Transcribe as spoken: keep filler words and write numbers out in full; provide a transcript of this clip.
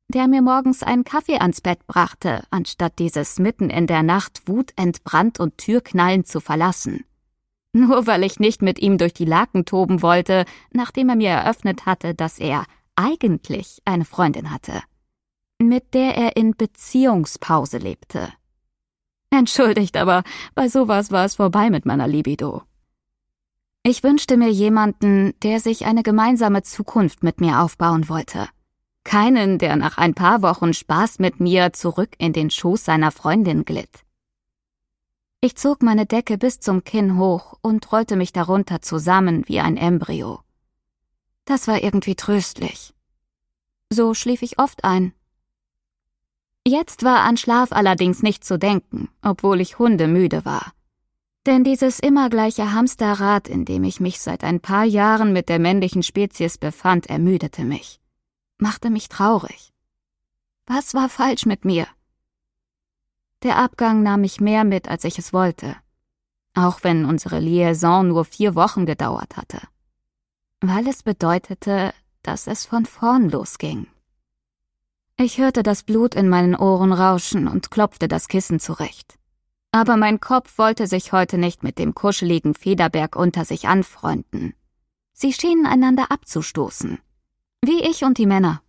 der mir morgens einen Kaffee ans Bett brachte, anstatt dieses mitten in der Nacht wutentbrannt und türknallend zu verlassen. Nur weil ich nicht mit ihm durch die Laken toben wollte, nachdem er mir eröffnet hatte, dass er eigentlich eine Freundin hatte, mit der er in Beziehungspause lebte. Entschuldigt, aber bei sowas war es vorbei mit meiner Libido. Ich wünschte mir jemanden, der sich eine gemeinsame Zukunft mit mir aufbauen wollte. Keinen, der nach ein paar Wochen Spaß mit mir zurück in den Schoß seiner Freundin glitt. Ich zog meine Decke bis zum Kinn hoch und rollte mich darunter zusammen wie ein Embryo. Das war irgendwie tröstlich. So schlief ich oft ein. Jetzt war an Schlaf allerdings nicht zu denken, obwohl ich hundemüde war. Denn dieses immer gleiche Hamsterrad, in dem ich mich seit ein paar Jahren mit der männlichen Spezies befand, ermüdete mich, machte mich traurig. Was war falsch mit mir? Der Abgang nahm mich mehr mit, als ich es wollte, auch wenn unsere Liaison nur vier Wochen gedauert hatte, weil es bedeutete, dass es von vorn losging. Ich hörte das Blut in meinen Ohren rauschen und klopfte das Kissen zurecht. Aber mein Kopf wollte sich heute nicht mit dem kuscheligen Federberg unter sich anfreunden. Sie schienen einander abzustoßen, wie ich und die Männer.